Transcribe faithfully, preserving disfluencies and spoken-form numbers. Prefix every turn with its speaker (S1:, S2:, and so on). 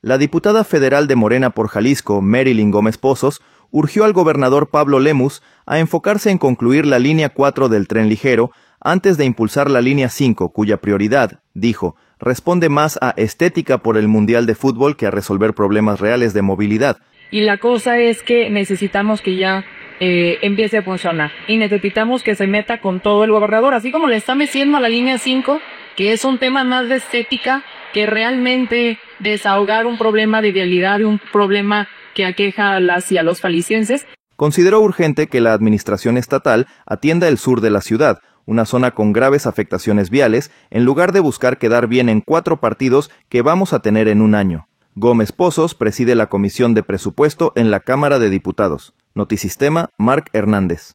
S1: La diputada federal de Morena por Jalisco, Marilyn Gómez Pozos, urgió al gobernador Pablo Lemus a enfocarse en concluir la línea cuatro del tren ligero antes de impulsar la línea cinco, cuya prioridad, dijo, responde más a estética por el Mundial de Fútbol que a resolver problemas reales de movilidad.
S2: Y la cosa es que necesitamos que ya eh, empiece a funcionar. Y necesitamos que se meta con todo el gobernador, así como le está metiendo a la línea cinco, que es un tema más de estética que realmente desahogar un problema de vialidad, un problema que aqueja a las y a los jaliscienses.
S1: Consideró urgente que la administración estatal atienda el sur de la ciudad, una zona con graves afectaciones viales, en lugar de buscar quedar bien en cuatro partidos que vamos a tener en un año. Gómez Pozos preside la Comisión de Presupuesto en la Cámara de Diputados. Notisistema, Marc Hernández.